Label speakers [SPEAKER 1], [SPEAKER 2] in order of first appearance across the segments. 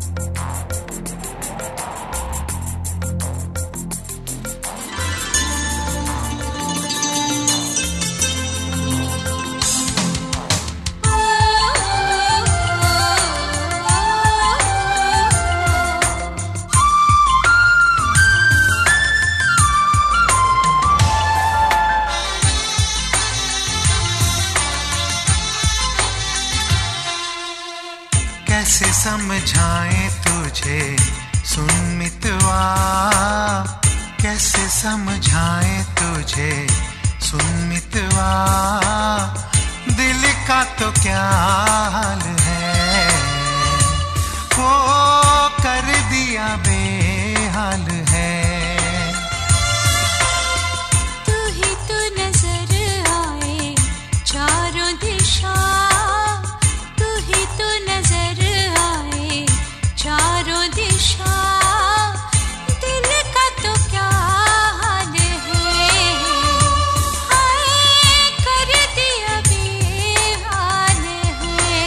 [SPEAKER 1] कैसे समझाएं तुझे सुन मितवा, कैसे समझाएं तुझे सुन मितवा, दिल का तो क्या हाल है, वो कर दिया बेहाल है।
[SPEAKER 2] तू ही तो नजर आए चारों दिशा, तू ही तो नजर आए चारों दिशा, दिल का तो क्या हाल है, हाय कर दिया बेहाल है।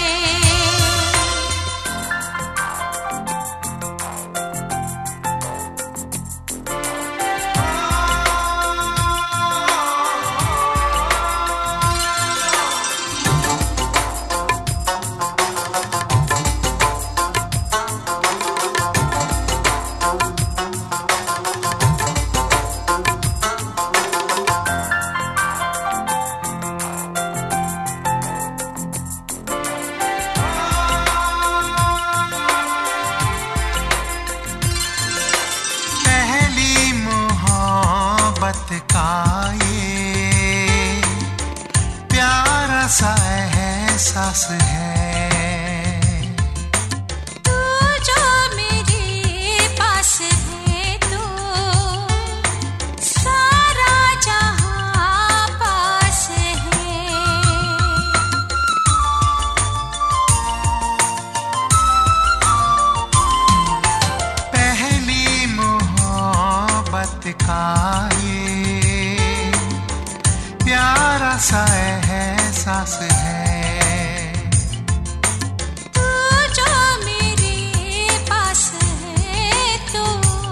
[SPEAKER 1] का ये प्यारा सा एहसास है,
[SPEAKER 2] तू जो मेरे पास है तो सारा जहां पास है।
[SPEAKER 1] पहली मोहब्बत का प्यारा सा एहसास है,
[SPEAKER 2] तू जो मेरे पास है तो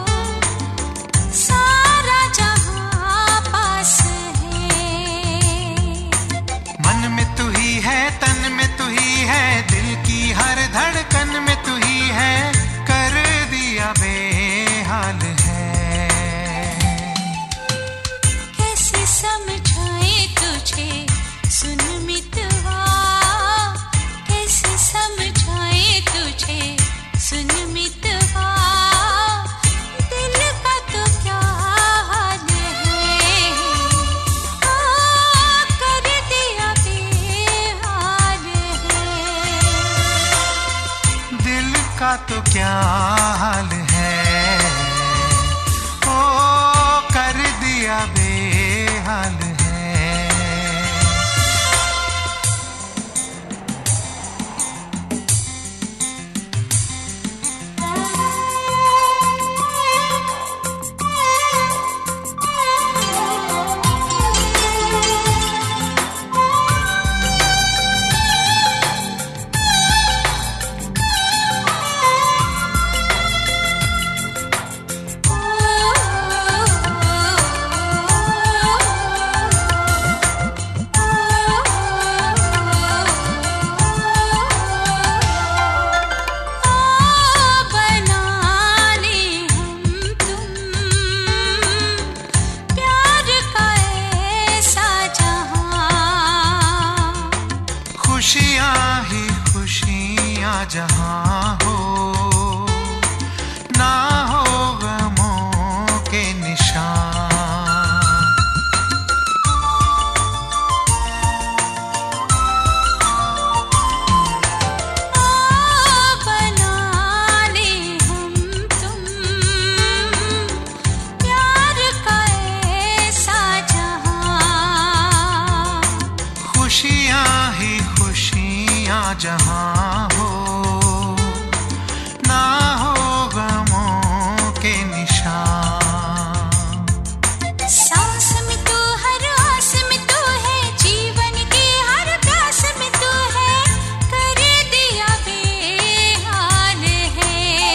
[SPEAKER 2] सारा जहां पास है।
[SPEAKER 1] मन में तू ही है, तन में तू ही है, दिल की हर धड़कन में तू ही है, कर दिया बेहाल है।
[SPEAKER 2] कैसे समझाएं तुझे सुन मितवा, कैसे समझाएं तुझे सुन मितवा, दिल का तो क्या हाल है, कर दिया बेहाल है।
[SPEAKER 1] दिल का तो क्या हाल है, ओ कर दिया बेहाल है। खुशियाँ ही खुशियाँ जहाँ हो, ना हो गमों के निशान।
[SPEAKER 2] बना ले हम तुम प्यार का ऐसा जहाँ,
[SPEAKER 1] खुशियाँ ही खुशियाँ जहाँ हो, ना हो गमों के निशान।
[SPEAKER 2] सांस में तू, हर आस में तू है, जीवन की हर प्यास में तू है, कर दिया बेहाल है।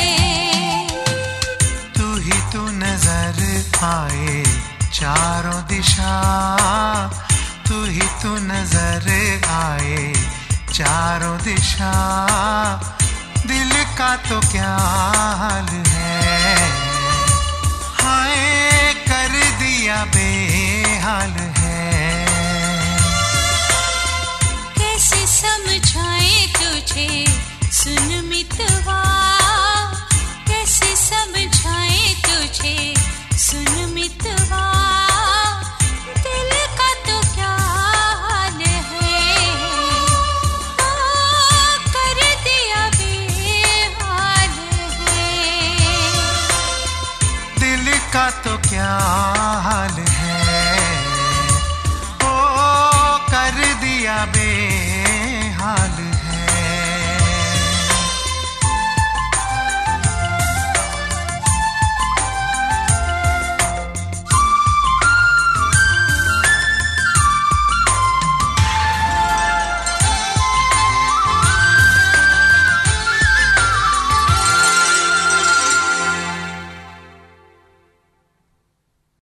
[SPEAKER 1] चारों दिशा, दिल का तो क्या हाल है, हाय कर दिया बेहाल है।
[SPEAKER 2] कैसे समझाएं